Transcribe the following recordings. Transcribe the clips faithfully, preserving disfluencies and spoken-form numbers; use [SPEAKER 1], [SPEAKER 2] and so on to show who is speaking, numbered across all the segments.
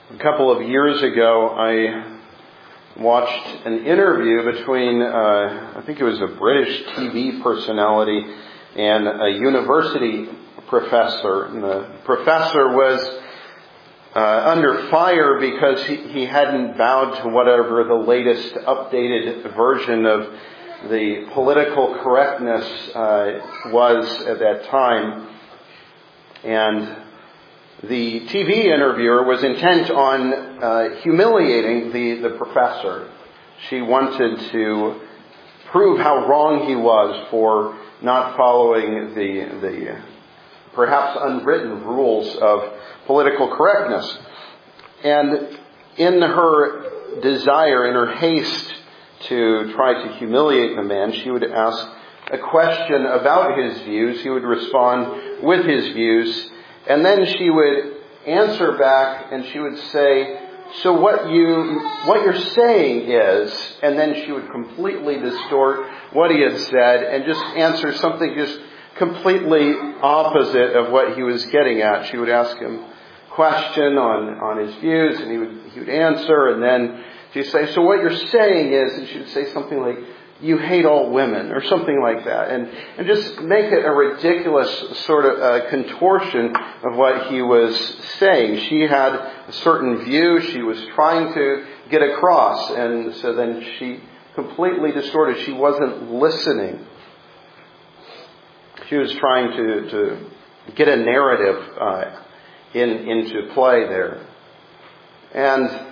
[SPEAKER 1] A couple of years ago, I watched an interview between, uh, I think it was a British T V personality and a university professor. And the professor was uh, under fire because he, he hadn't bowed to whatever the latest updated version of the political correctness uh, was at that time. And the T V interviewer was intent on uh, humiliating the, the professor. She wanted to prove how wrong he was for not following the, the perhaps unwritten rules of political correctness. And in her desire, in her haste to try to humiliate the man, she would ask a question about his views. He would respond with his views. And then she would answer back and she would say, so what you, what you're saying is, and then she would completely distort what he had said and just answer something just completely opposite of what he was getting at. She would ask him a question on, on his views and he would, he would answer, and then she'd say, so what you're saying is, and she would say something like, you hate all women, or something like that, and and just make it a ridiculous sort of uh, contortion of what he was saying. She had a certain view she was trying to get across, and so then she completely distorted. She wasn't listening. She was trying to, to get a narrative uh, in into play there. And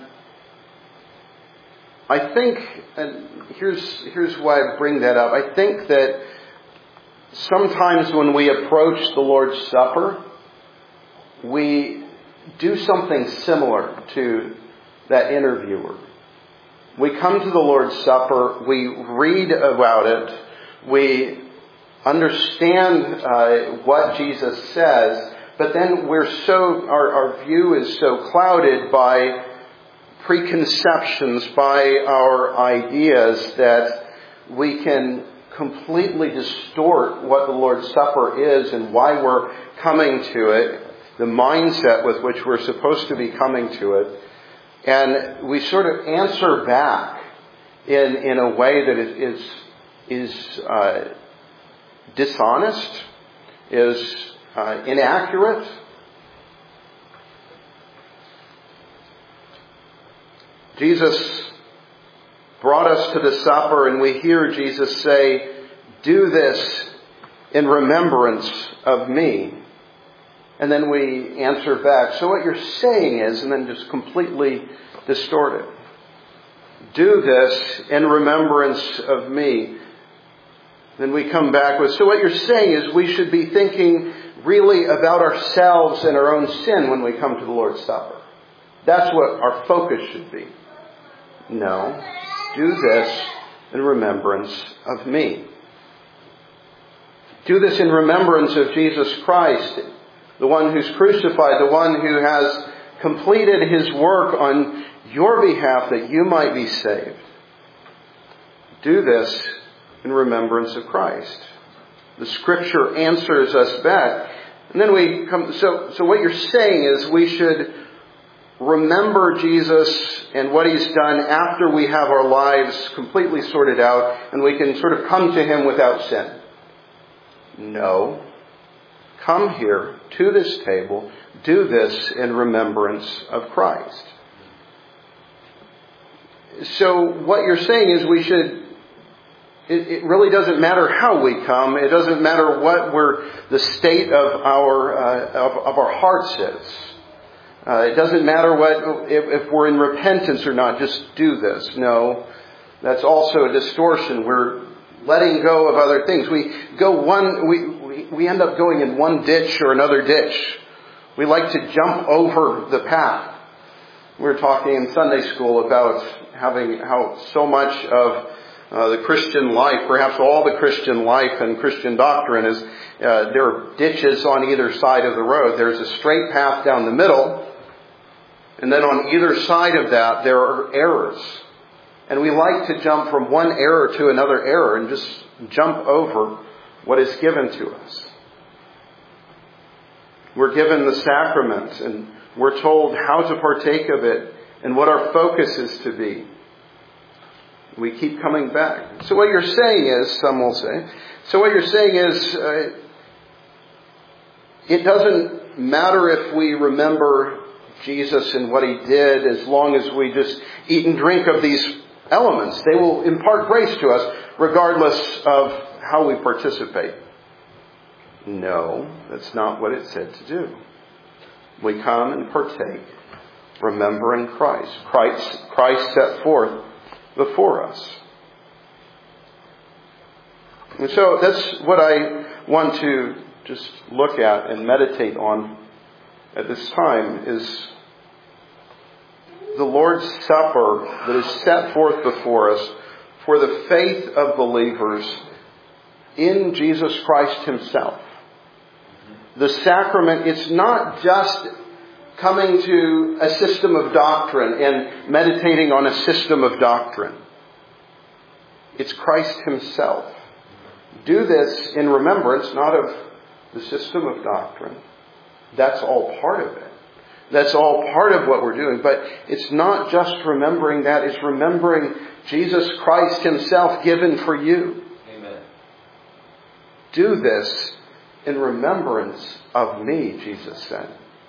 [SPEAKER 1] I think, and here's here's why I bring that up. I think that sometimes when we approach the Lord's Supper, we do something similar to that interviewer. We come to the Lord's Supper, we read about it, we understand uh, what Jesus says, but then we're so our, our view is so clouded by preconceptions, by our ideas, that we can completely distort what the Lord's Supper is and why we're coming to it, the mindset with which we're supposed to be coming to it. And we sort of answer back in, in a way that is, is uh, dishonest, is uh, inaccurate. Jesus brought us to the supper, and we hear Jesus say, do this in remembrance of me. And then we answer back, so what you're saying is, and then just completely distort it. Do this in remembrance of me. Then we come back with, so what you're saying is we should be thinking really about ourselves and our own sin when we come to the Lord's Supper. That's what our focus should be. No, do this in remembrance of me. Do this in remembrance of Jesus Christ, the one who's crucified, the one who has completed his work on your behalf that you might be saved. Do this in remembrance of Christ. The Scripture answers us back. And then we come, so, so what you're saying is we should remember Jesus and what he's done after we have our lives completely sorted out and we can sort of come to him without sin. No. Come here to this table. Do this in remembrance of Christ. So what you're saying is we should, it, it really doesn't matter how we come. It doesn't matter what we're, the state of our, uh, of, of our hearts is. Uh, it doesn't matter what if, if we're in repentance or not. Just do this. No, that's also a distortion. We're letting go of other things. We go one. We, we we end up going in one ditch or another ditch. We like to jump over the path. We were talking in Sunday school about having how so much of uh, the Christian life, perhaps all the Christian life and Christian doctrine, is uh, there are ditches on either side of the road. There's a straight path down the middle. And then on either side of that, there are errors. And we like to jump from one error to another error and just jump over what is given to us. We're given the sacrament, and We're told how to partake of it and what our focus is to be. We keep coming back. So what you're saying is, some will say, so what you're saying is, uh, it doesn't matter if we remember Jesus and what He did as long as we just eat and drink of these elements. They will impart grace to us regardless of how we participate. No, that's not what it said to do. We come and partake, remembering Christ. Christ, Christ set forth before us. And so that's what I want to just look at and meditate on at this time, is the Lord's Supper that is set forth before us for the faith of believers in Jesus Christ Himself. The sacrament, it's not just coming to a system of doctrine and meditating on a system of doctrine. It's Christ Himself. Do this in remembrance, not of the system of doctrine. That's all part of it. That's all part of what we're doing. But it's not just remembering that. It's remembering Jesus Christ Himself given for you.
[SPEAKER 2] Amen.
[SPEAKER 1] Do this in remembrance of me, Jesus said.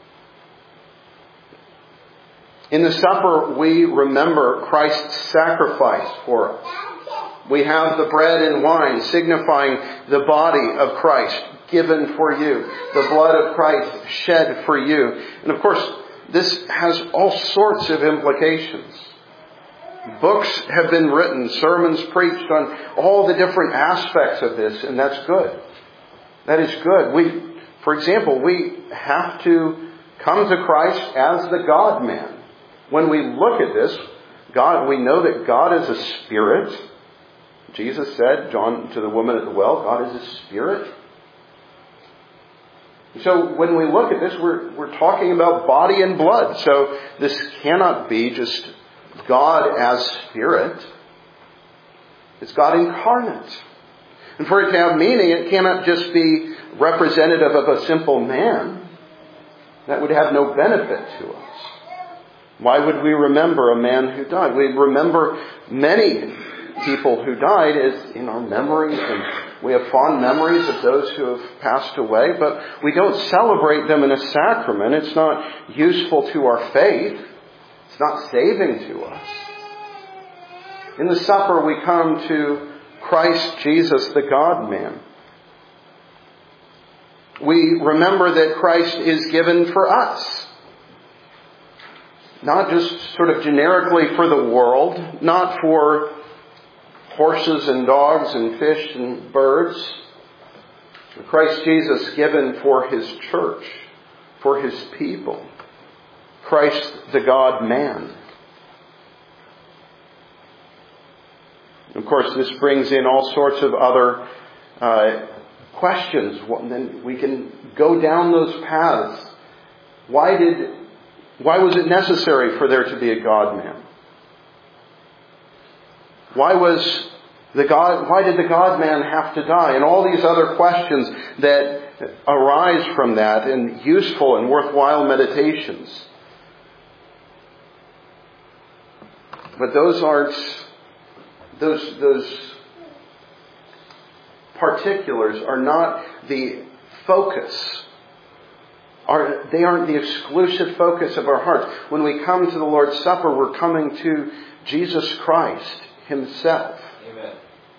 [SPEAKER 1] In the supper, we remember Christ's sacrifice for us. We have the bread and wine signifying the body of Christ given for you, the blood of Christ shed for you. And of course, this has all sorts of implications. Books have been written, sermons preached on all the different aspects of this, and that's good. That is good. We, for example, we have to come to Christ as the God-man. When we look at this, God, we know that God is a spirit. Jesus said, John to the woman at the well, God is a spirit. So when we look at this, we're we're talking about body and blood. So this cannot be just God as spirit. It's God incarnate. And for it to have meaning, it cannot just be representative of a simple man. That would have no benefit to us. Why would we remember a man who died? We remember many people who died as in our memories, and we have fond memories of those who have passed away, but we don't celebrate them in a sacrament. It's not useful to our faith. It's not saving to us. In the supper, we come to Christ Jesus, the God-man. We remember that Christ is given for us. Not just sort of generically for the world, not for horses and dogs and fish and birds. Christ Jesus given for His church, for His people. Christ the God-man. Of course, this brings in all sorts of other uh, questions. Then we can go down those paths. Why did, why was it necessary for there to be a God-man? Why was the God, why did the God-man have to die? And all these other questions that arise from that, and useful and worthwhile meditations. But those aren't, those, those particulars are not the focus. Are, they aren't the exclusive focus of our hearts. When we come to the Lord's Supper, we're coming to Jesus Christ Himself.
[SPEAKER 2] Amen.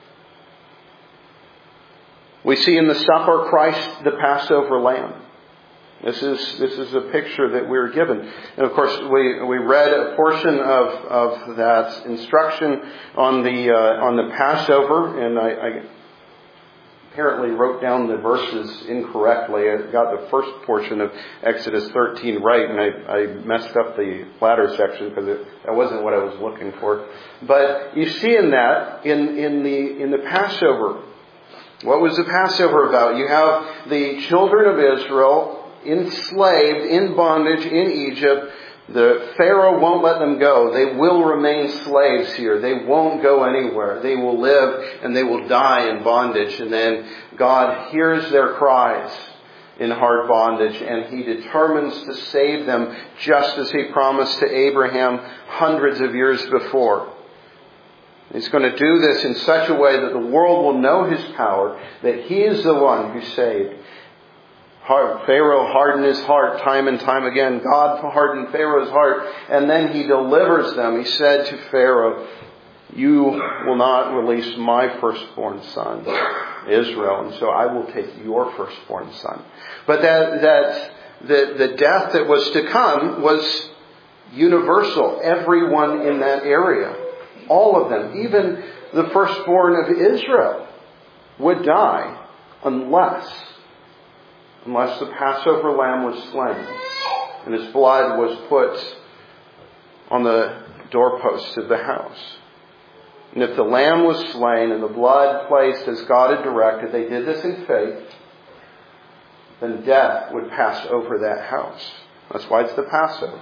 [SPEAKER 1] We see in the supper Christ the Passover Lamb. This is this is a picture that we're given. And of course, we we read a portion of, of that instruction on the uh, on the Passover, and I, I apparently wrote down the verses incorrectly. I got the first portion of Exodus thirteen right, and I, I messed up the latter section because it, that wasn't what I was looking for. But you see in that, in, in the in the Passover, what was the Passover about? You have the children of Israel enslaved, in bondage in Egypt. The Pharaoh won't let them go. They will remain slaves here. They won't go anywhere. They will live and they will die in bondage. And then God hears their cries in hard bondage, and he determines to save them just as he promised to Abraham hundreds of years before. He's going to do this in such a way that the world will know his power, that he is the one who saved. Pharaoh hardened his heart time and time again. God hardened Pharaoh's heart, and then he delivers them. He said to Pharaoh, "You will not release my firstborn son, Israel, and so I will take your firstborn son." But that that the, the death that was to come was universal. Everyone in that area, all of them, even the firstborn of Israel, would die unless, unless the Passover lamb was slain and his blood was put on the doorposts of the house. And if the lamb was slain and the blood placed as God had directed, they did this in faith, then death would pass over that house. That's why it's the Passover.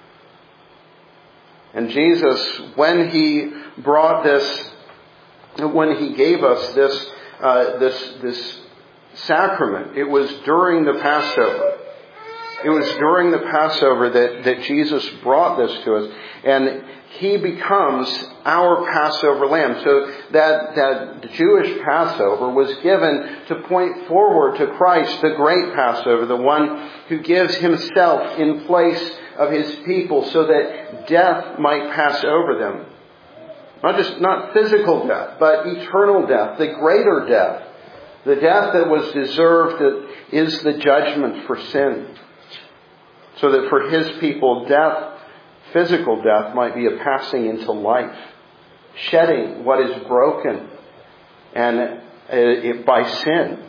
[SPEAKER 1] And Jesus, when he brought this, when he gave us this, uh, this, this sacrament, it was during the Passover. It was during the Passover that, that Jesus brought this to us. And he becomes our Passover lamb. So that, that the Jewish Passover was given to point forward to Christ, the great Passover, the one who gives himself in place of his people so that death might pass over them. Not just, not physical death, but eternal death, the greater death. The death that was deserved, that is the judgment for sin. So that for his people, death, physical death, might be a passing into life. Shedding what is broken and uh, by sin.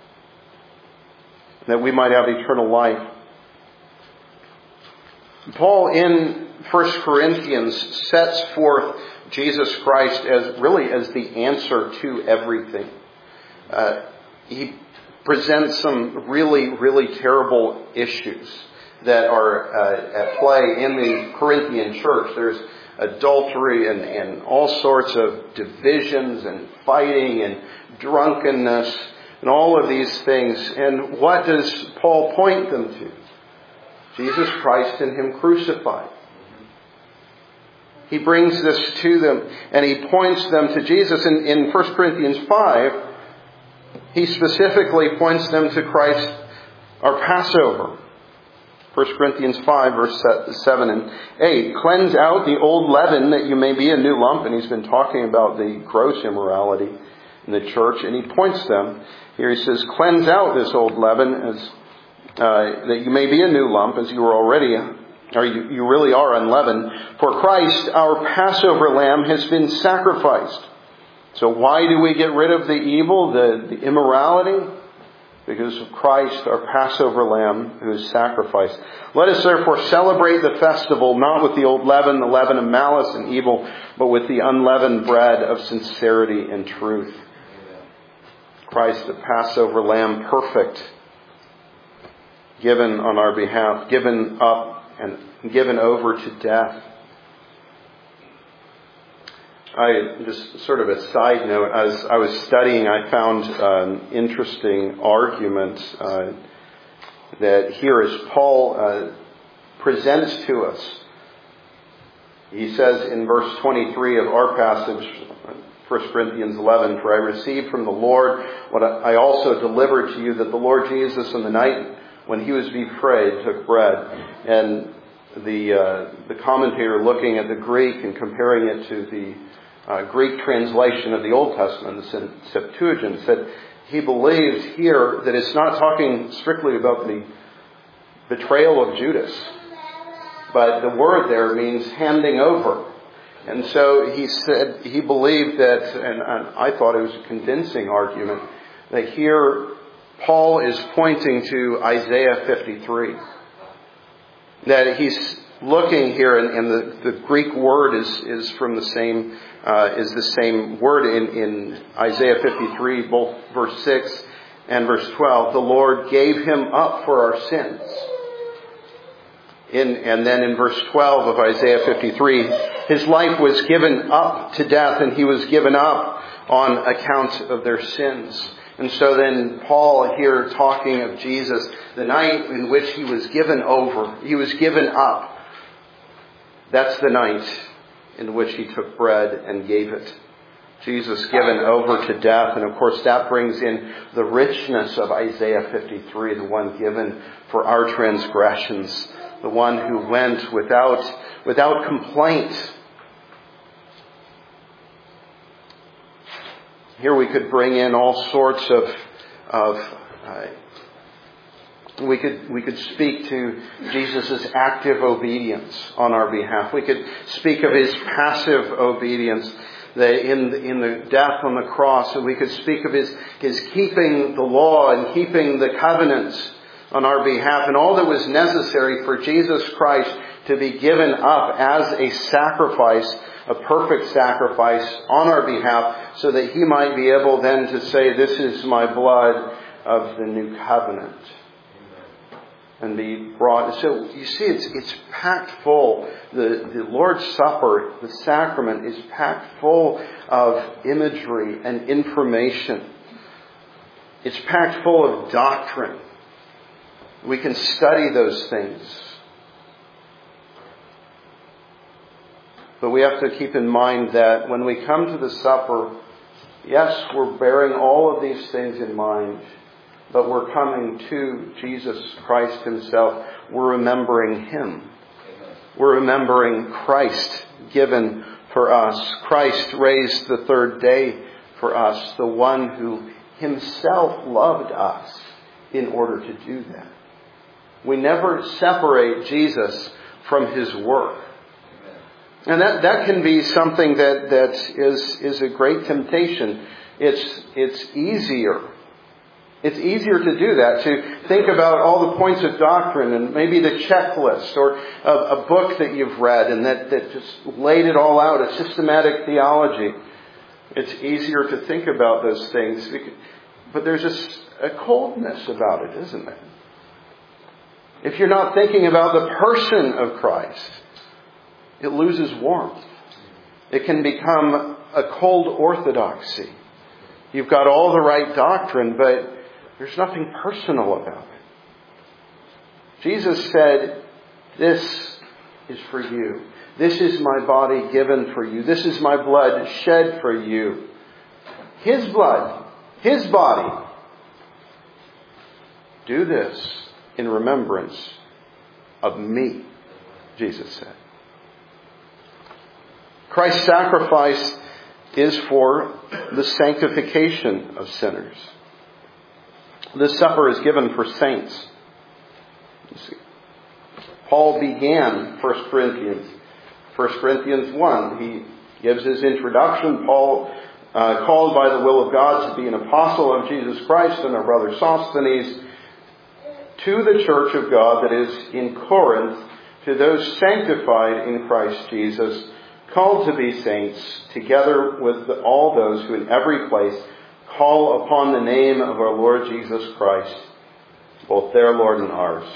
[SPEAKER 1] That we might have eternal life. Paul in First Corinthians sets forth Jesus Christ as really as the answer to everything. Uh, he presents some really, really terrible issues that are uh, at play in the Corinthian church. There's adultery and, and all sorts of divisions and fighting and drunkenness and all of these things. And what does Paul point them to? Jesus Christ and him crucified. He brings this to them and he points them to Jesus. In, in First Corinthians five, he specifically points them to Christ, our Passover. First Corinthians five, verse seven and eight. Cleanse out the old leaven that you may be a new lump. And he's been talking about the gross immorality in the church. And he points them. Here he says, cleanse out this old leaven as uh, that you may be a new lump as you are already, or you, you really are unleavened. For Christ, our Passover lamb, has been sacrificed. So why do we get rid of the evil, the, the immorality? Because of Christ, our Passover lamb, who is sacrificed. Let us therefore celebrate the festival, not with the old leaven, the leaven of malice and evil, but with the unleavened bread of sincerity and truth. Christ, the Passover lamb, perfect, given on our behalf, given up and given over to death. I just sort of a side note, as I was studying, I found an interesting argument uh, that here as Paul uh, presents to us. He says in verse twenty-three of our passage, First Corinthians eleven, for I received from the Lord what I also delivered to you, that the Lord Jesus on the night when he was betrayed took bread. And the uh, the commentator looking at the Greek and comparing it to the Uh, Greek translation of the Old Testament, the Septuagint, said he believes here that it's not talking strictly about the betrayal of Judas, but the word there means handing over. And so he said he believed that, and, and I thought it was a convincing argument, that here Paul is pointing to Isaiah fifty-three. That he's looking here, and, and the, the Greek word is, is from the same Uh, is the same word in, in Isaiah fifty-three, both verse six and verse twelve. The Lord gave him up for our sins. In, and then in verse twelve of Isaiah fifty-three, his life was given up to death and he was given up on account of their sins. And so then Paul here talking of Jesus, the night in which he was given over, he was given up. That's the night in which he took bread and gave it. Jesus given over to death. And of course that brings in the richness of Isaiah fifty-three, the one given for our transgressions, the one who went without, without complaint. Here we could bring in all sorts of, of uh, we could we could speak to Jesus' active obedience on our behalf. We could speak of his passive obedience in in the death on the cross, and we could speak of his his keeping the law and keeping the covenants on our behalf, and all that was necessary for Jesus Christ to be given up as a sacrifice, a perfect sacrifice on our behalf, so that he might be able then to say, "This is my blood of the new covenant," and be brought. So you see, it's it's packed full. The the Lord's Supper, the sacrament, is packed full of imagery and information. It's packed full of doctrine. We can study those things. But we have to keep in mind that when we come to the supper, yes, we're bearing all of these things in mind, but we're coming to Jesus Christ himself. We're remembering him. We're remembering Christ given for us. Christ raised the third day for us, the one who himself loved us in order to do that. We never separate Jesus from his work. And that, that can be something that, that is, is a great temptation. It's, it's easier. It's easier to do that, to think about all the points of doctrine and maybe the checklist or a, a book that you've read and that, that just laid it all out, a systematic theology. It's easier to think about those things. But there's just a coldness about it, isn't there? If you're not thinking about the person of Christ, it loses warmth. It can become a cold orthodoxy. You've got all the right doctrine, but there's nothing personal about it. Jesus said, "This is for you. This is my body given for you. This is my blood shed for you." His blood, his body. Do this in remembrance of me, Jesus said. Christ's sacrifice is for the sanctification of sinners. This supper is given for saints. You see, Paul began First Corinthians. First Corinthians one, he gives his introduction. Paul, uh, called by the will of God to be an apostle of Jesus Christ, and our brother Sosthenes, to the church of God that is in Corinth, to those sanctified in Christ Jesus, called to be saints, together with the, all those who in every place call upon the name of our Lord Jesus Christ, both their Lord and ours.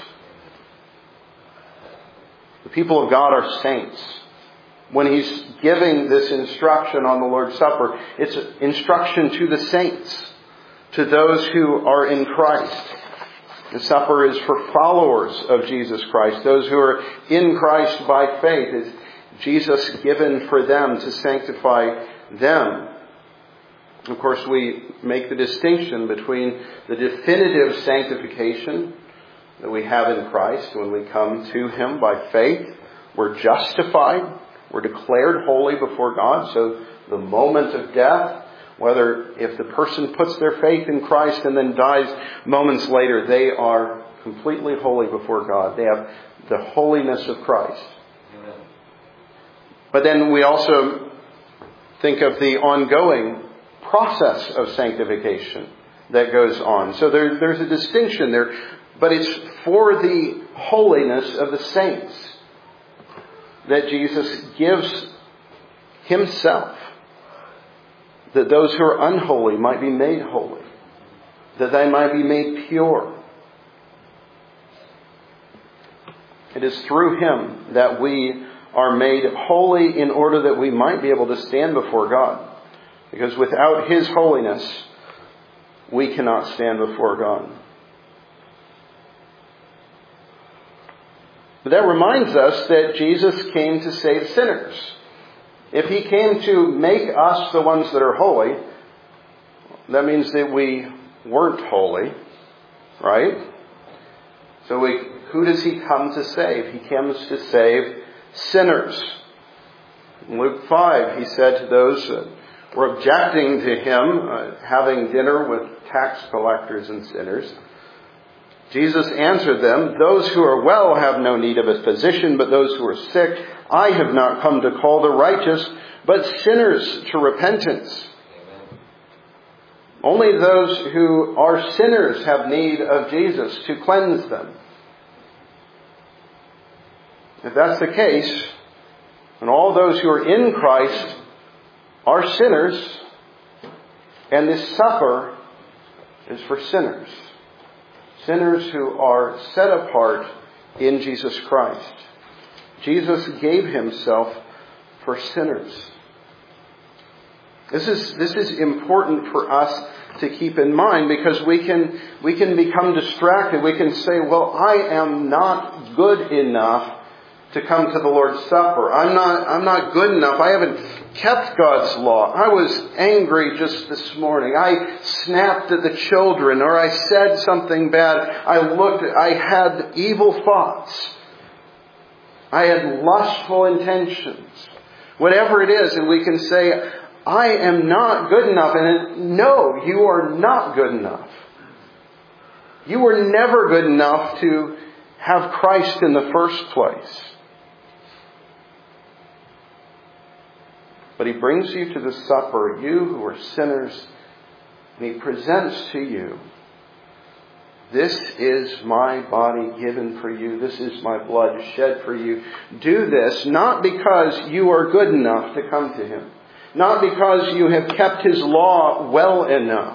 [SPEAKER 1] The people of God are saints. When he's giving this instruction on the Lord's Supper, it's instruction to the saints, to those who are in Christ. The supper is for followers of Jesus Christ, those who are in Christ by faith. Is Jesus given for them to sanctify them? Of course, we make the distinction between the definitive sanctification that we have in Christ when we come to him by faith. We're justified. We're declared holy before God. So the moment of death, whether if the person puts their faith in Christ and then dies moments later, they are completely holy before God. They have the holiness of Christ. Amen. But then we also think of the ongoing process of sanctification that goes on. So there, there's a distinction there, but it's for the holiness of the saints that Jesus gives himself, that those who are unholy might be made holy, that they might be made pure. It is through him that we are made holy in order that we might be able to stand before God. Because without his holiness, we cannot stand before God. But that reminds us that Jesus came to save sinners. If he came to make us the ones that are holy, that means that we weren't holy, right? So we, who does he come to save? He comes to save sinners. In Luke five, he said to those that were objecting to him uh, having dinner with tax collectors and sinners, Jesus answered them, "Those who are well have no need of a physician, but those who are sick. I have not come to call the righteous, but sinners to repentance." Amen. Only those who are sinners have need of Jesus to cleanse them. If that's the case, and all those who are in Christ are sinners, and this supper is for sinners. Sinners who are set apart in Jesus Christ. Jesus gave himself for sinners. This is, this is important for us to keep in mind, because we can, we can become distracted. We can say, well, I am not good enough to come to the Lord's Supper. I'm not, I'm not good enough. I haven't kept God's law. I was angry just this morning. I snapped at the children, or I said something bad. I looked, I had evil thoughts. I had lustful intentions. Whatever it is, and we can say, I am not good enough. And no, you are not good enough. You were never good enough to have Christ in the first place. But he brings you to the supper, you who are sinners, and he presents to you, this is my body given for you. This is my blood shed for you. Do this not because you are good enough to come to him. Not because you have kept his law well enough.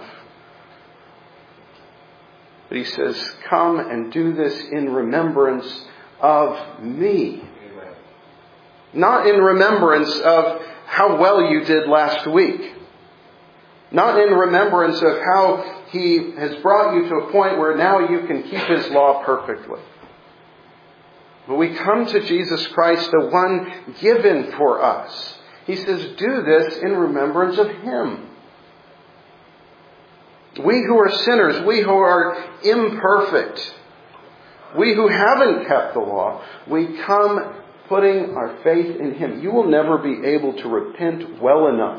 [SPEAKER 1] But he says, come and do this in remembrance of me. Amen. Not in remembrance of how well you did last week. Not in remembrance of how he has brought you to a point where now you can keep his law perfectly. But we come to Jesus Christ, the one given for us. He says, do this in remembrance of him. We who are sinners, we who are imperfect, we who haven't kept the law, we come putting our faith in him. You will never be able to repent well enough,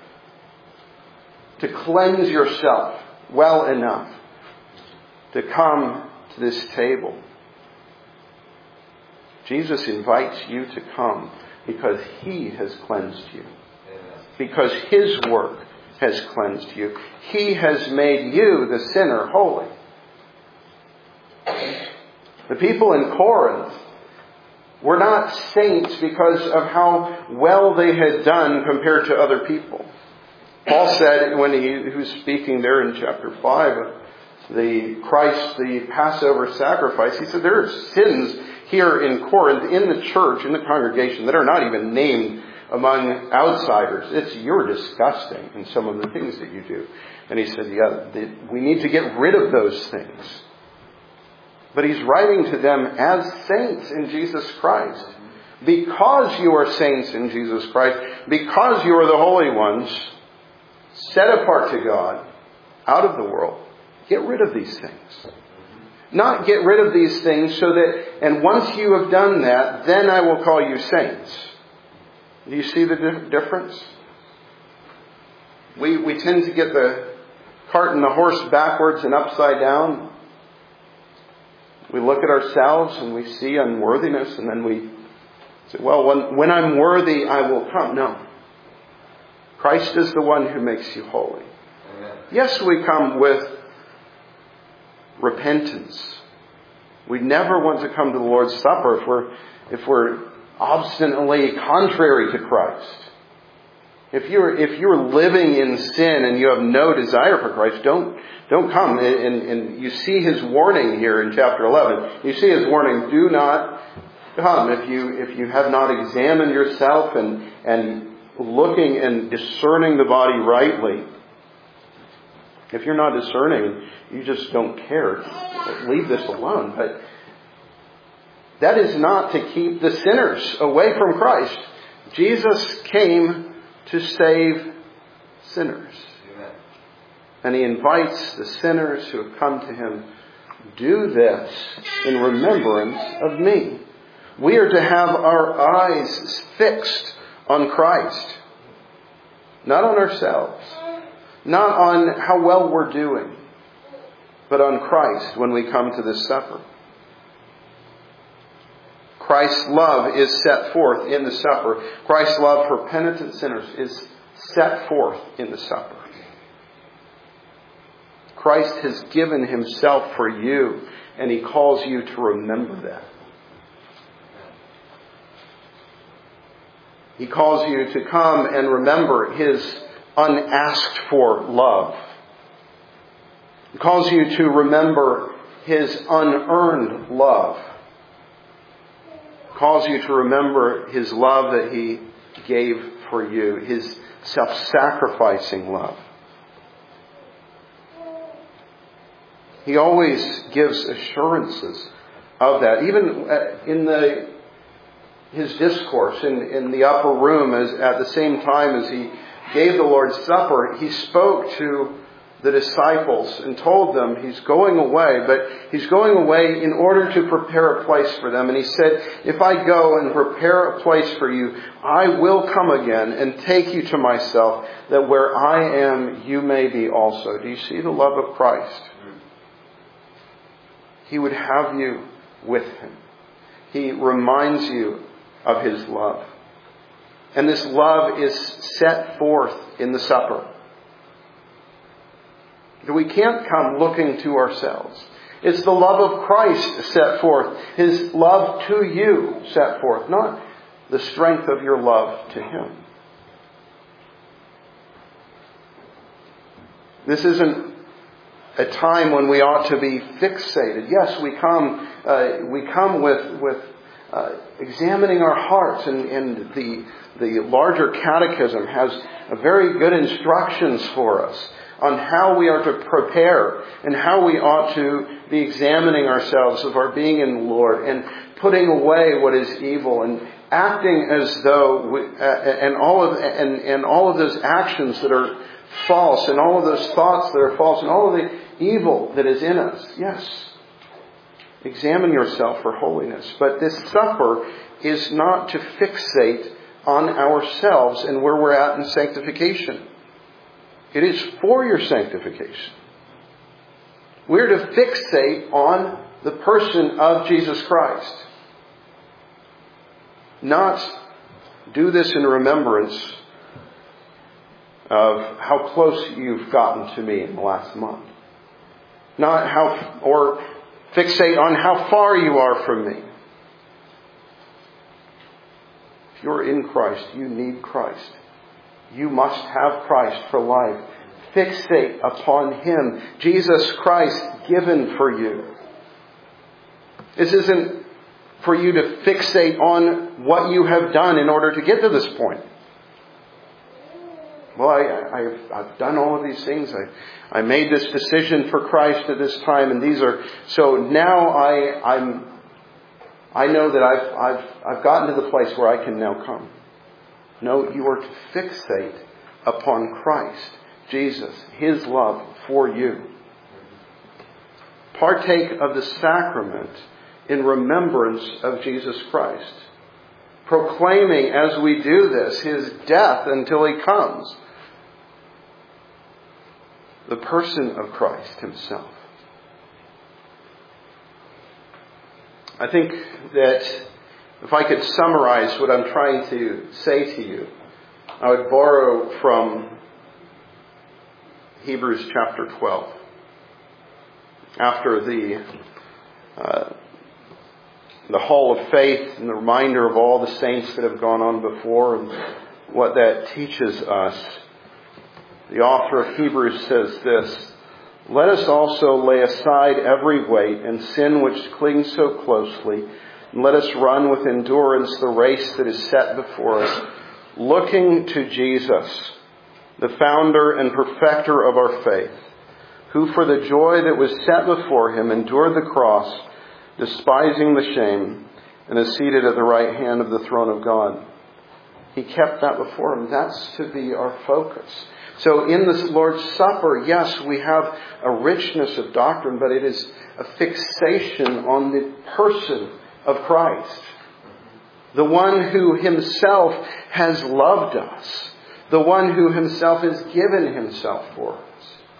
[SPEAKER 1] to cleanse yourself well enough, to come to this table. Jesus invites you to come because he has cleansed you. Because his work has cleansed you. He has made you, the sinner, holy. The people in Corinth were not saints because of how well they had done compared to other people. Paul said when he, he was speaking there in chapter five of the Christ, the Passover sacrifice, he said there are sins here in Corinth, in the church, in the congregation, that are not even named among outsiders. It's, you're disgusting in some of the things that you do. And he said, yeah, we need to get rid of those things. But he's writing to them as saints in Jesus Christ. Because you are saints in Jesus Christ, because you are the holy ones, set apart to God, out of the world, get rid of these things. Not get rid of these things so that, and once you have done that, then I will call you saints. Do you see the di- difference? We, we tend to get the cart and the horse backwards and upside down. We look at ourselves and we see unworthiness, and then we say, well, when, when I'm worthy, I will come. No. Christ is the one who makes you holy. Amen. Yes, we come with repentance. We never want to come to the Lord's Supper if we're, if we're obstinately contrary to Christ. If you're, if you're living in sin and you have no desire for Christ, don't, don't come. And, and, and you see his warning here in chapter eleven. You see his warning, do not come if you, if you have not examined yourself and, and looking and discerning the body rightly. If you're not discerning, you just don't care, leave this alone. But that is not to keep the sinners away from Christ. Jesus came to save sinners. Amen. And He invites the sinners who have come to Him, do this in remembrance of me. We are to have our eyes fixed on Christ. Not on ourselves. Not on how well we're doing. But on Christ when we come to this supper. Christ's love is set forth in the supper. Christ's love for penitent sinners is set forth in the supper. Christ has given Himself for you, and He calls you to remember that. He calls you to come and remember His unasked for love. He calls you to remember His unearned love. He calls you to remember His love that He gave for you, His self-sacrificing love. He always gives assurances of that. Even in the, His discourse in, in the upper room, as at the same time as He gave the Lord's Supper, He spoke to the disciples and told them He's going away, but He's going away in order to prepare a place for them. And He said, if I go and prepare a place for you, I will come again and take you to myself, that where I am, you may be also. Do you see the love of Christ? He would have you with Him. He reminds you of His love. And this love is set forth in the supper. We can't come looking to ourselves. It's the love of Christ set forth. His love to you set forth, not the strength of your love to Him. This isn't a time when we ought to be fixated. Yes, we come uh, we come with with uh, examining our hearts, and, and the the larger catechism has a very good instructions for us on how we are to prepare and how we ought to be examining ourselves of our being in the Lord and putting away what is evil and acting as though we, uh, and all of and, and all of those actions that are false and all of those thoughts that are false and all of the evil that is in us. Yes. Examine yourself for holiness. But this supper is not to fixate on ourselves and where we're at in sanctification. It is for your sanctification. We're to fixate on the person of Jesus Christ. Not do this in remembrance of how close you've gotten to me in the last month. Not how, or fixate on how far you are from me. If you're in Christ, you need Christ. You must have Christ for life. Fixate upon Him. Jesus Christ given for you. This isn't for you to fixate on what you have done in order to get to this point. Well, I, I've, I've done all of these things. I, I made this decision for Christ at this time, and these are so now. I, I'm. I know that I've, I've, I've gotten to the place where I can now come. No, you are to fixate upon Christ, Jesus, His love for you. Partake of the sacrament in remembrance of Jesus Christ, proclaiming as we do this His death until He comes. The person of Christ Himself. I think that if I could summarize what I'm trying to say to you, I would borrow from Hebrews chapter twelve. After the uh, the hall of faith and the reminder of all the saints that have gone on before and what that teaches us, the author of Hebrews says this: let us also lay aside every weight and sin which clings so closely, and let us run with endurance the race that is set before us, looking to Jesus, the founder and perfecter of our faith, who for the joy that was set before him endured the cross, despising the shame, and is seated at the right hand of the throne of God. He kept that before him. That's to be our focus. So in this Lord's Supper, yes, we have a richness of doctrine, but it is a fixation on the person of Christ. The one who himself has loved us. The one who himself has given himself for us.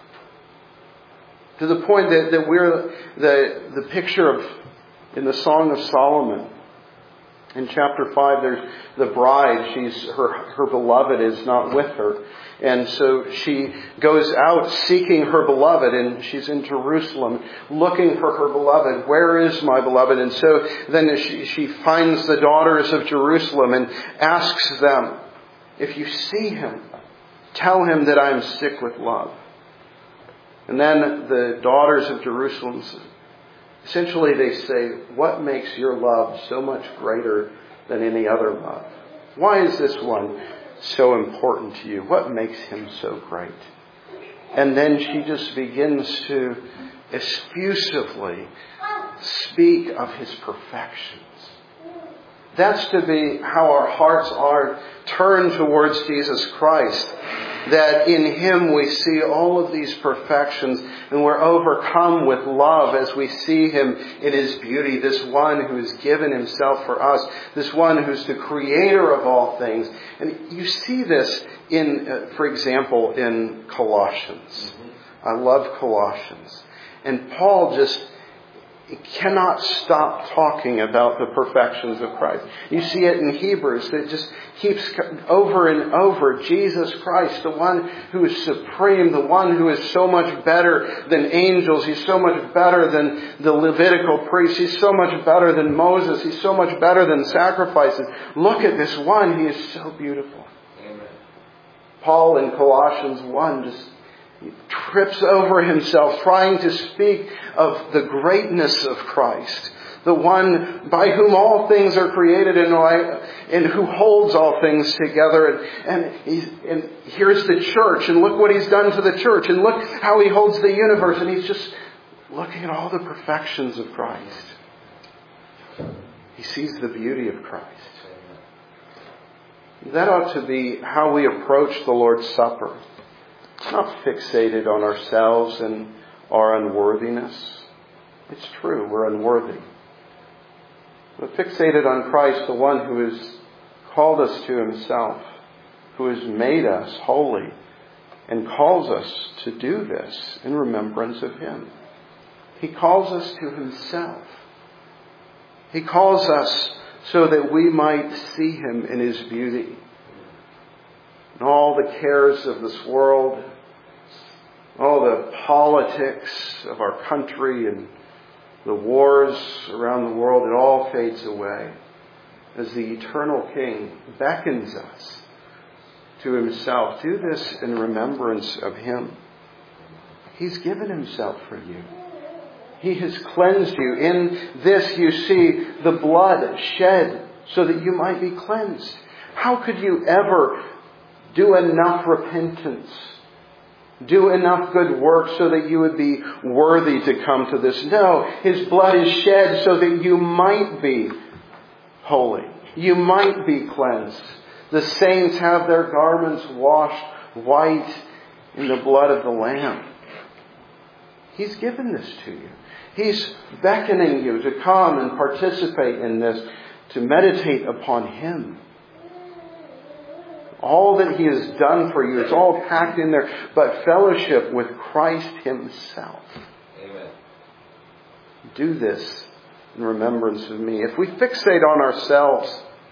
[SPEAKER 1] To the point that, that we're the, the picture of, in the Song of Solomon, in chapter five, there's the bride. She's her her beloved is not with her, and so she goes out seeking her beloved, and she's in Jerusalem looking for her beloved. Where is my beloved? And so then she she finds the daughters of Jerusalem and asks them, "If you see him, tell him that I am sick with love." And then the daughters of Jerusalem, essentially they say, "What makes your love so much greater than any other love? Why is this one so important to you? What makes him so great?" And then she just begins to effusively speak of his perfections. That's to be how our hearts are turned towards Jesus Christ. That in him we see all of these perfections, and we're overcome with love as we see him in his beauty. This one who has given himself for us. This one who's the creator of all things. And you see this in, uh, for example, in Colossians. I love Colossians. And Paul just cannot stop talking about the perfections of Christ. You see it in Hebrews. It just keeps over and over. Jesus Christ, the one who is supreme, the one who is so much better than angels. He's so much better than the Levitical priests. He's so much better than Moses. He's so much better than sacrifices. Look at this one. He is so beautiful. Amen. Paul in Colossians one just He trips over himself trying to speak of the greatness of Christ. The one by whom all things are created and, and who holds all things together. And, and, he's, and here's the church. And look what he's done to the church. And look how he holds the universe. And he's just looking at all the perfections of Christ. He sees the beauty of Christ. That ought to be how we approach the Lord's Supper. Not fixated on ourselves and our unworthiness. It's true, we're unworthy. But fixated on Christ, the one who has called us to himself, who has made us holy, and calls us to do this in remembrance of him. He calls us to himself. He calls us so that we might see him in his beauty. And all the cares of this world, all the politics of our country and the wars around the world, it all fades away as the eternal King beckons us to himself. Do this in remembrance of him. He's given himself for you. He has cleansed you. In this you see the blood shed so that you might be cleansed. How could you ever do enough repentance, do enough good work so that you would be worthy to come to this? No, his blood is shed so that you might be holy. You might be cleansed. The saints have their garments washed white in the blood of the Lamb. He's given this to you. He's beckoning you to come and participate in this, to meditate upon him. All that he has done for you, it's all packed in there, but fellowship with Christ himself. Amen. Do this in remembrance of me. If we fixate on ourselves,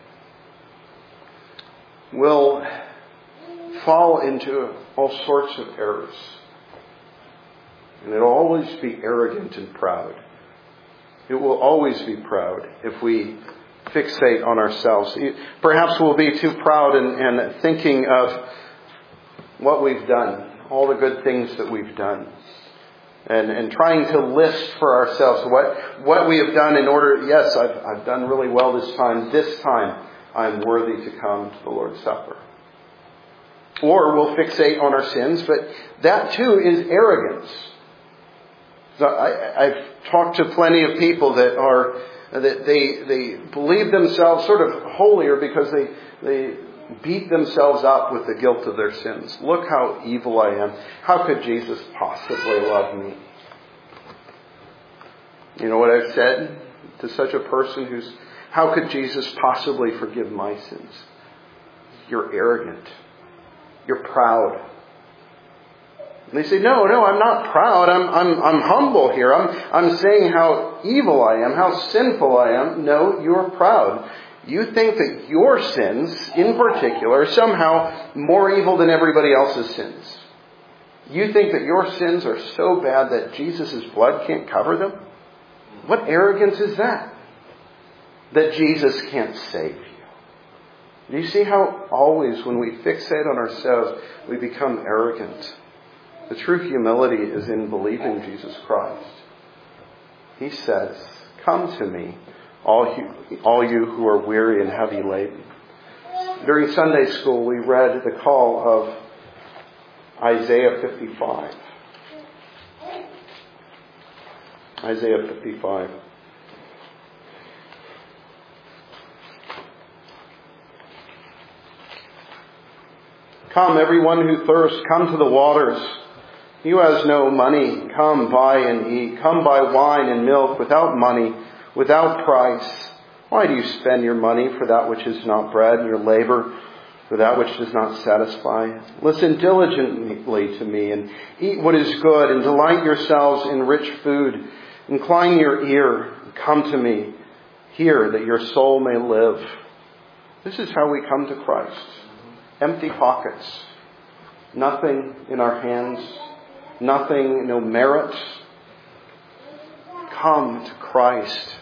[SPEAKER 1] we'll fall into all sorts of errors. And it'll always be arrogant and proud. It will always be proud if we fixate on ourselves. Perhaps we'll be too proud and, and thinking of what we've done, all the good things that we've done, and, and trying to list for ourselves what, what we have done in order, yes, I've, I've done really well this time. This time I'm worthy to come to the Lord's Supper. Or we'll fixate on our sins, but that too is arrogance. So I, I've talked to plenty of people that are that they they believe themselves sort of holier because they they beat themselves up with the guilt of their sins. Look how evil I am. How could Jesus possibly love me? You know what I've said to such a person who's, how could Jesus possibly forgive my sins? You're arrogant. You're proud. And they say, no, no, I'm not proud. I'm, I'm, I'm humble here. I'm, I'm saying how evil I am, how sinful I am. No, you're proud. You think that your sins, in particular, are somehow more evil than everybody else's sins. You think that your sins are so bad that Jesus' blood can't cover them? What arrogance is that? That Jesus can't save you. Do you see how always when we fixate on ourselves, we become arrogant? The true humility is in believing Jesus Christ. He says, come to me, all you, all you who are weary and heavy laden. During Sunday school, we read the call of Isaiah fifty-five. Isaiah fifty-five. Come, everyone who thirsts, come to the waters. He who has no money, come buy and eat. Come buy wine and milk without money, without price. Why do you spend your money for that which is not bread, and your labor for that which does not satisfy? Listen diligently to me, and eat what is good, and delight yourselves in rich food. Incline your ear, and come to me. Hear that your soul may live. This is how we come to Christ. Empty pockets. Nothing in our hands. Nothing, no merit. Come to Christ.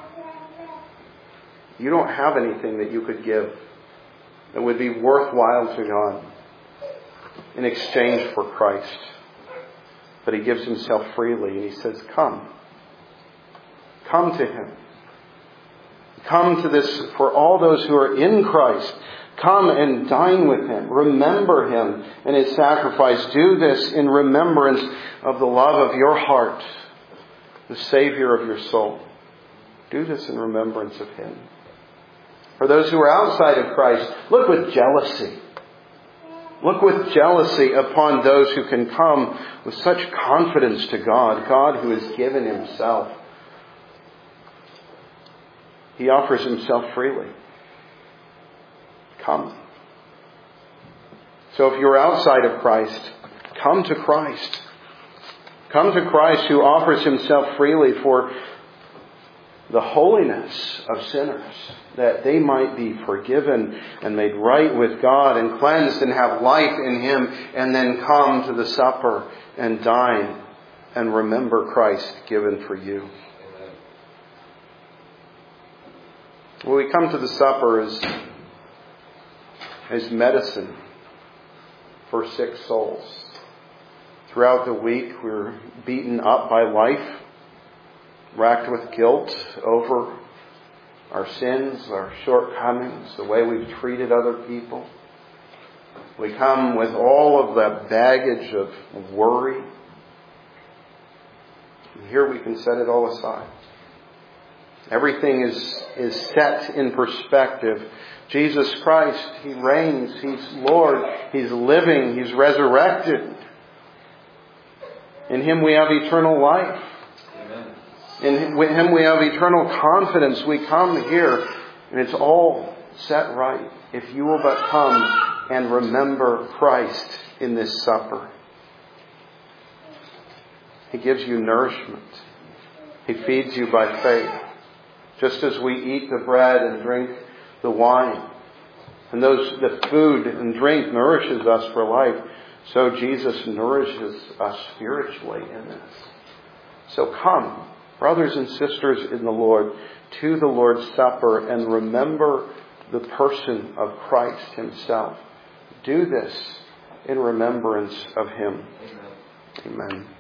[SPEAKER 1] You don't have anything that you could give that would be worthwhile to God in exchange for Christ. But He gives Himself freely and He says, come. Come to Him. Come to this for all those who are in Christ. Come and dine with Him. Remember Him and His sacrifice. Do this in remembrance of the love of your heart, the Savior of your soul. Do this in remembrance of Him. For those who are outside of Christ, look with jealousy. Look with jealousy upon those who can come with such confidence to God, God who has given Himself. He offers Himself freely. Come. So if you're outside of Christ, come to Christ. Come to Christ who offers Himself freely for the holiness of sinners, that they might be forgiven and made right with God and cleansed and have life in Him, and then come to the supper and dine and remember Christ given for you. When we come to the supper as, as medicine for sick souls. Throughout the week we're beaten up by life, racked with guilt over our sins, our shortcomings, the way we've treated other people. We come with all of that baggage of worry. And here we can set it all aside. Everything is, is set in perspective. Jesus Christ, He reigns. He's Lord. He's living. He's resurrected. In Him we have eternal life. In Him we have eternal confidence. We come here and it's all set right if you will but come and remember Christ in this supper. He gives you nourishment. He feeds you by faith. Just as we eat the bread and drink the wine, and those the food and drink nourishes us for life, so Jesus nourishes us spiritually in this. So come, brothers and sisters in the Lord, to the Lord's Supper and remember the person of Christ Himself. Do this in remembrance of Him. Amen. Amen.